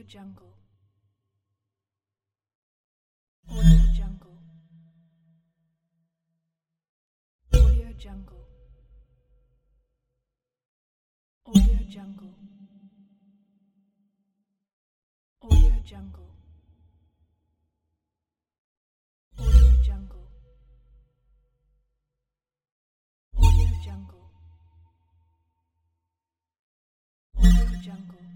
Jungle. Audio Jungle. Audio Jungle. Audio Jungle. Audio Jungle. Audio Jungle. Audio Jungle. Audio Jungle.